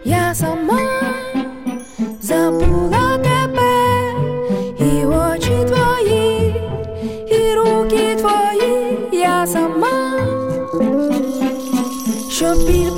Я сама забула тебе, і очі твої, і руки твої. Я сама, щоб біль